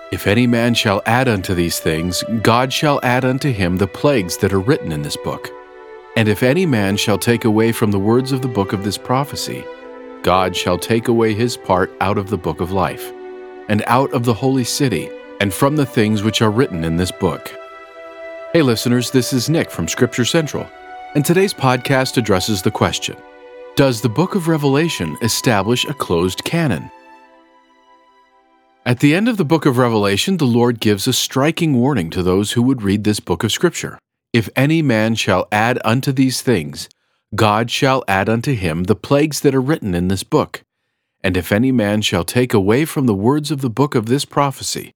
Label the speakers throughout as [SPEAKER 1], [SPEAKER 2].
[SPEAKER 1] If any man shall add unto these things, God shall add unto him the plagues that are written in this book. And if any man shall take away from the words of the book of this prophecy, God shall take away his part out of the book of life, and out of the holy city, and from the things which are written in this book. Hey listeners, this is Nick from Scripture Central, and today's podcast addresses the question, does the book of Revelation establish a closed canon? At the end of the book of Revelation, the Lord gives a striking warning to those who would read this book of Scripture. If any man shall add unto these things, God shall add unto him the plagues that are written in this book. And if any man shall take away from the words of the book of this prophecy,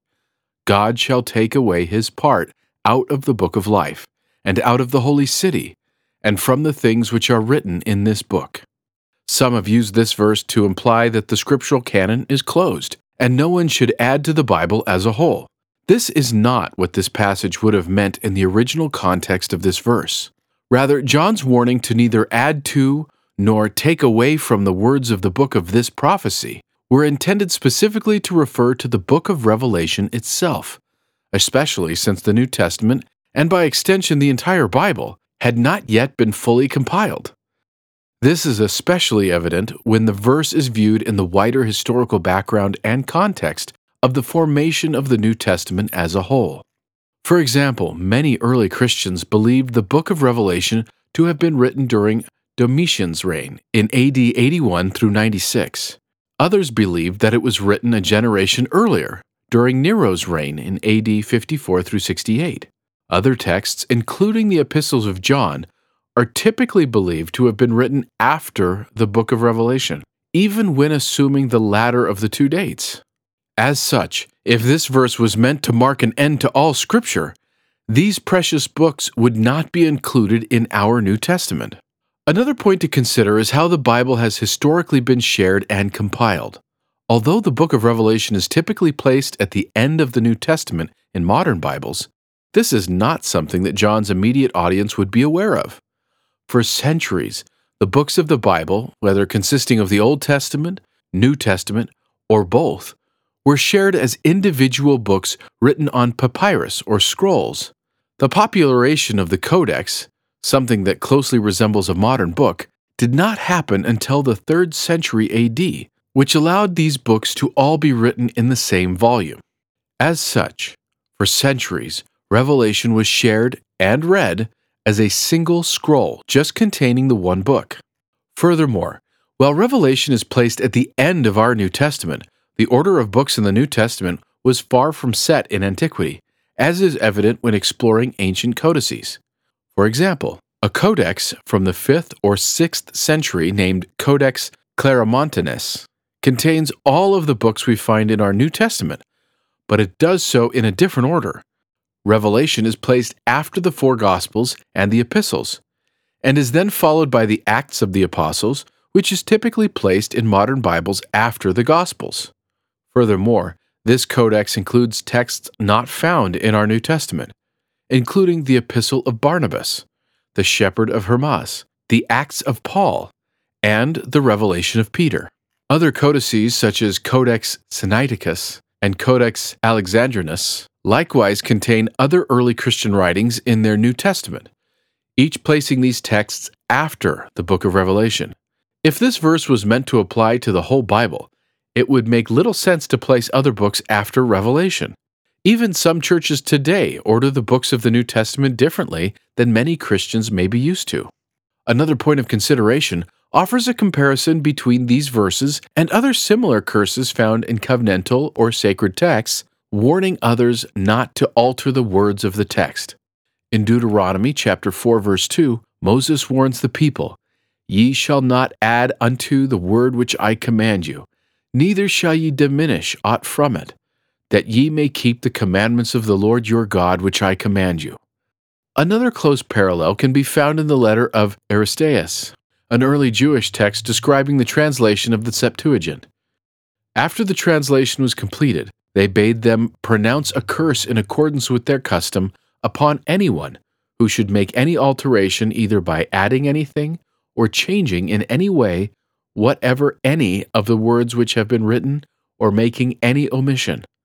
[SPEAKER 1] God shall take away his part out of the book of life, and out of the holy city, and from the things which are written in this book. Some have used this verse to imply that the scriptural canon is closed, and no one should add to the Bible as a whole. This is not what this passage would have meant in the original context of this verse. Rather, John's warning to neither add to nor take away from the words of the book of this prophecy were intended specifically to refer to the book of Revelation itself, especially since the New Testament, and by extension the entire Bible, had not yet been fully compiled. This is especially evident when the verse is viewed in the wider historical background and context of the formation of the New Testament as a whole. For example, many early Christians believed the book of Revelation to have been written during Domitian's reign in AD 81 through 96. Others believed that it was written a generation earlier, during Nero's reign in AD 54 through 68. Other texts, including the epistles of John, are typically believed to have been written after the book of Revelation, even when assuming the latter of the two dates. As such, if this verse was meant to mark an end to all Scripture, these precious books would not be included in our New Testament. Another point to consider is how the Bible has historically been shared and compiled. Although the book of Revelation is typically placed at the end of the New Testament in modern Bibles, this is not something that John's immediate audience would be aware of. For centuries, the books of the Bible, whether consisting of the Old Testament, New Testament, or both, were shared as individual books written on papyrus or scrolls. The popularization of the Codex, something that closely resembles a modern book, did not happen until the 3rd century AD, which allowed these books to all be written in the same volume. As such, for centuries, Revelation was shared and read as a single scroll just containing the one book. Furthermore, while Revelation is placed at the end of our New Testament, the order of books in the New Testament was far from set in antiquity, as is evident when exploring ancient codices. For example, a codex from the 5th or 6th century named Codex Claromontanus contains all of the books we find in our New Testament, but it does so in a different order. Revelation is placed after the 4 Gospels and the Epistles, and is then followed by the Acts of the Apostles, which is typically placed in modern Bibles after the Gospels. Furthermore, this codex includes texts not found in our New Testament, including the Epistle of Barnabas, the Shepherd of Hermas, the Acts of Paul, and the Revelation of Peter. Other codices such as Codex Sinaiticus and Codex Alexandrinus likewise contain other early Christian writings in their New Testament, each placing these texts after the book of Revelation. If this verse was meant to apply to the whole Bible, it would make little sense to place other books after Revelation. Even some churches today order the books of the New Testament differently than many Christians may be used to. Another point of consideration offers a comparison between these verses and other similar curses found in covenantal or sacred texts, warning others not to alter the words of the text. In Deuteronomy chapter 4 verse 2, Moses warns the people, "Ye shall not add unto the word which I command you, neither shall ye diminish aught from it, that ye may keep the commandments of the Lord your God which I command you." Another close parallel can be found in the letter of Aristeas, an early Jewish text describing the translation of the Septuagint. After the translation was completed, they bade them pronounce a curse in accordance with their custom upon anyone who should make any alteration either by adding anything or changing in any way whatever any of the words which have been written or making any omission.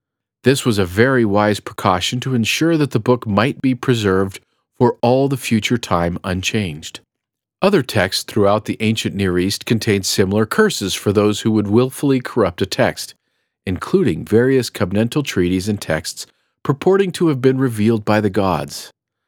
[SPEAKER 1] This was a very wise precaution to ensure that the book might be preserved for all the future time unchanged. Other texts throughout the ancient Near East contained similar curses for those who would willfully corrupt a text, including various covenantal treaties and texts purporting to have been revealed by the gods.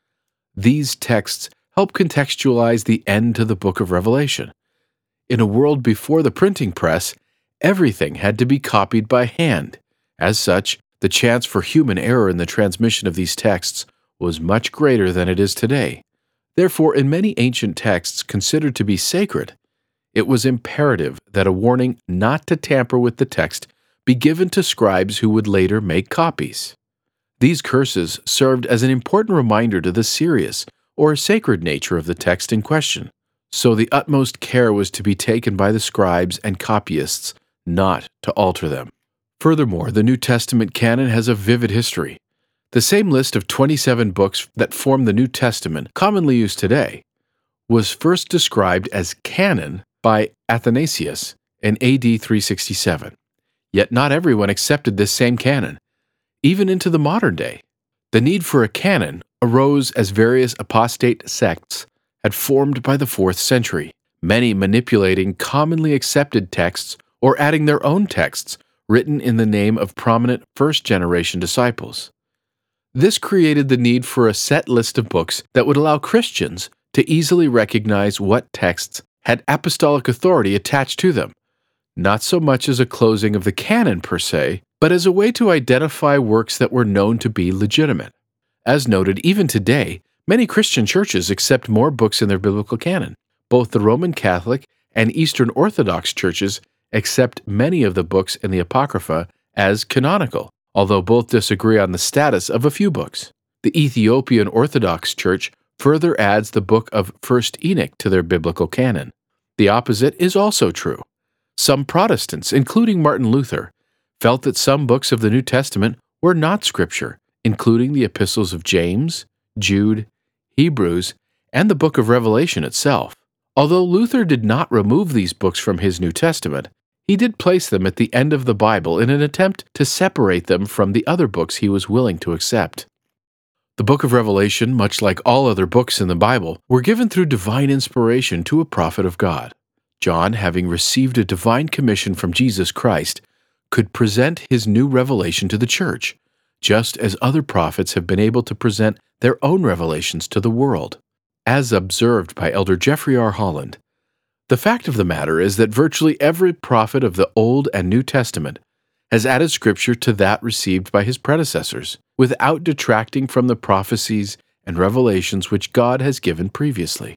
[SPEAKER 1] These texts help contextualize the end to the book of Revelation. In a world before the printing press, everything had to be copied by hand. As such, the chance for human error in the transmission of these texts was much greater than it is today. Therefore, in many ancient texts considered to be sacred, it was imperative that a warning not to tamper with the text be given to scribes who would later make copies. These curses served as an important reminder to the serious or sacred nature of the text in question, so the utmost care was to be taken by the scribes and copyists not to alter them. Furthermore, the New Testament canon has a vivid history. The same list of 27 books that form the New Testament, commonly used today, was first described as canon by Athanasius in AD 367. Yet not everyone accepted this same canon, even into the modern day. The need for a canon arose as various apostate sects had formed by the 4th century, many manipulating commonly accepted texts or adding their own texts written in the name of prominent first-generation disciples. This created the need for a set list of books that would allow Christians to easily recognize what texts had apostolic authority attached to them, not so much as a closing of the canon per se, but as a way to identify works that were known to be legitimate. As noted, even today, many Christian churches accept more books in their biblical canon. Both the Roman Catholic and Eastern Orthodox churches accept many of the books in the Apocrypha as canonical, although both disagree on the status of a few books. The Ethiopian Orthodox Church further adds the book of 1st Enoch to their biblical canon. The opposite is also true. Some Protestants, including Martin Luther, felt that some books of the New Testament were not Scripture, including the epistles of James, Jude, Hebrews, and the book of Revelation itself. Although Luther did not remove these books from his New Testament, he did place them at the end of the Bible in an attempt to separate them from the other books he was willing to accept. The book of Revelation, much like all other books in the Bible, were given through divine inspiration to a prophet of God. John, having received a divine commission from Jesus Christ, could present his new revelation to the church, just as other prophets have been able to present their own revelations to the world. As observed by Elder Jeffrey R. Holland, the fact of the matter is that virtually every prophet of the Old and New Testament has added Scripture to that received by his predecessors, without detracting from the prophecies and revelations which God has given previously.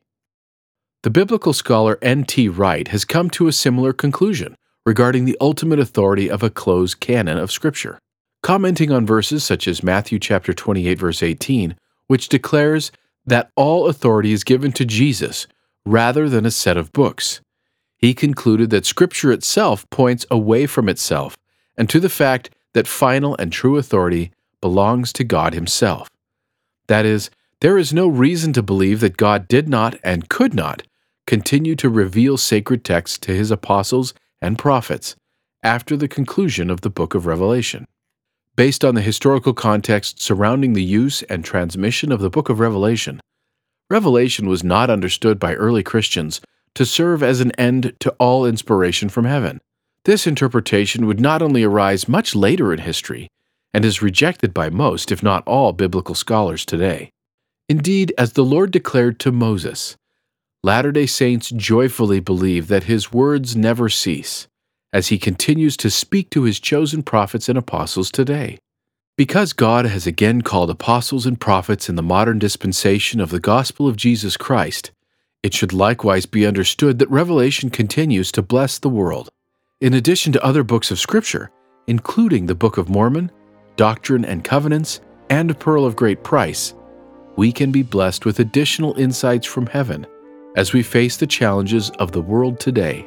[SPEAKER 1] The biblical scholar N.T. Wright has come to a similar conclusion regarding the ultimate authority of a closed canon of Scripture, commenting on verses such as Matthew chapter 28, verse 18, which declares that all authority is given to Jesus rather than a set of books. He concluded that Scripture itself points away from itself and to the fact that final and true authority belongs to God Himself. That is, there is no reason to believe that God did not and could not continue to reveal sacred texts to His apostles and prophets after the conclusion of the book of Revelation. Based on the historical context surrounding the use and transmission of the book of Revelation, Revelation was not understood by early Christians to serve as an end to all inspiration from heaven. This interpretation would not only arise much later in history, and is rejected by most, if not all, biblical scholars today. Indeed, as the Lord declared to Moses, Latter-day Saints joyfully believe that His words never cease, as He continues to speak to His chosen prophets and apostles today. Because God has again called apostles and prophets in the modern dispensation of the gospel of Jesus Christ, it should likewise be understood that Revelation continues to bless the world. In addition to other books of Scripture, including the Book of Mormon, Doctrine and Covenants, and Pearl of Great Price, we can be blessed with additional insights from heaven as we face the challenges of the world today.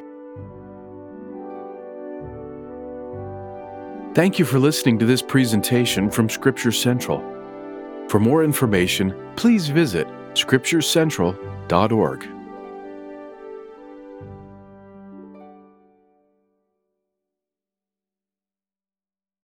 [SPEAKER 1] Thank you for listening to this presentation from Scripture Central. For more information, please visit scripturecentral.org.